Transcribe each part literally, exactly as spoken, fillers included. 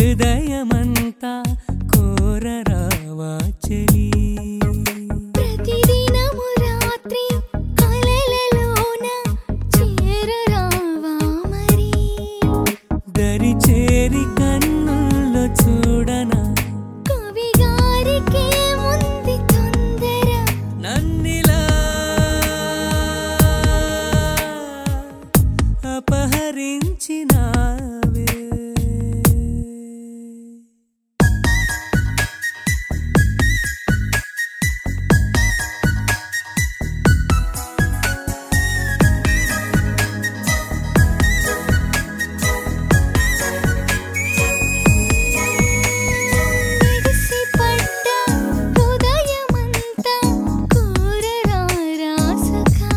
హృదయమంతా కోరరావా చెలి ప్రతిదినము రాత్రి కలలలోన చేరరావా మరి దరి చేరి కన్నుల్లో చూడనా కవి గారికి ముందు తొందర నన్నిలా అపహరించినావే మెరిసి పడ్డ హృదయమంతా కోరరారా సఖా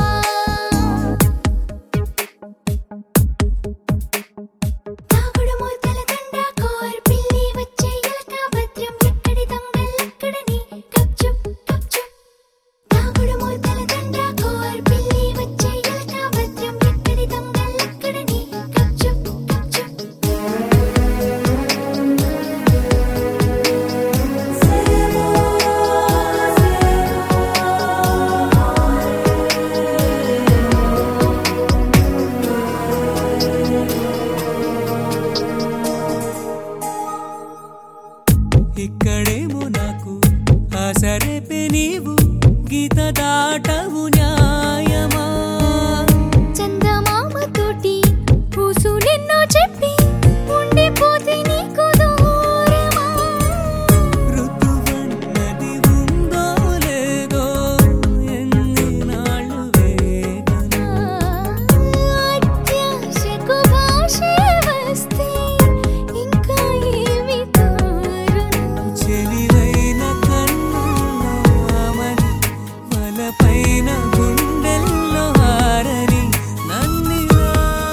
తాగుడు మూతల దండ కోర్ పిల్లి వచ్చే ఎలక భద్రం ఎక్కడి దొంగలెక్కడని గప్చుప్ గప్చుప్ తాగుడు మూతల దండ కోర్ పిల్లి వచ్చే ఎలక భద్రం ఎక్కడి దొంగలెక్కడని గప్చుప్ గప్చుప్ ఇక్కడేమో నాకు ఆసరేపే నీవు గీత దాటవు న్యాయమా చందమామ తోటి పూసు నిన్నో చెప్పి ఉండిపోతే నీకు దూరమా ఋతువన్నది ఉందో లేదో ఎన్ని నాళ్ళు వేగన అత్యాశకు భాషే వస్తే ఇంకా ఏమి తోరును చెలివైన కన్నుల్లో ఆమని వలపైన గుండెల్లో హారని నన్నిలా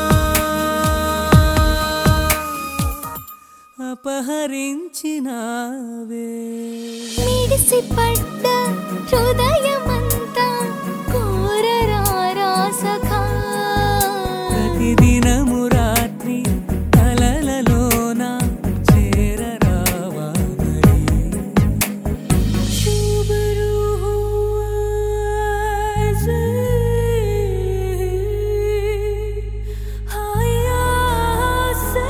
అపహరించినావే మిడిసి పడ్డ హృదయమంతా కోరరారా సఖా ప్రతిదినము రాత్రి కలలలోన చేరరావా మరి शुभरू ऐसे हाया से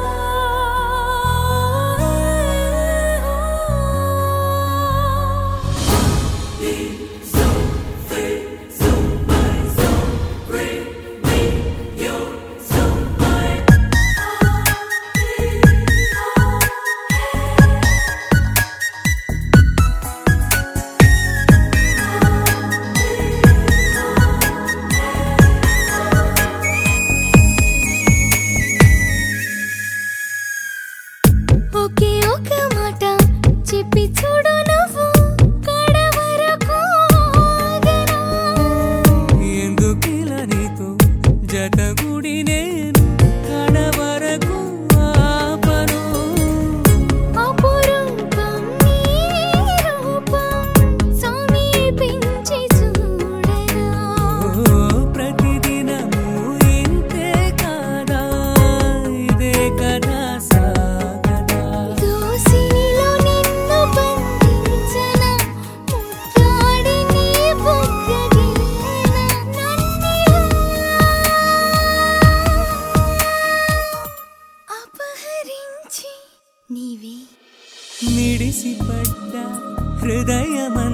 ఒకే ఒక మాట చెప్పి చూడు నువ్వు కడవరకు ఆగనా ఎందుకిలా నీతో జతగుడి నేను కడవరకు ఆపను అపురూపం నీ రూపం సమీపించి చూడరా ఓ ప్రతిదినము ఇంతే కాదా ఇదే కదా సాగదా దోసిలిలో నిన్ను బంధించన ముద్దాడి నీ బుగ్గగిల్లన నన్నిలా అపహరించి నీవే మిడిసి పడ్డ హృదయమ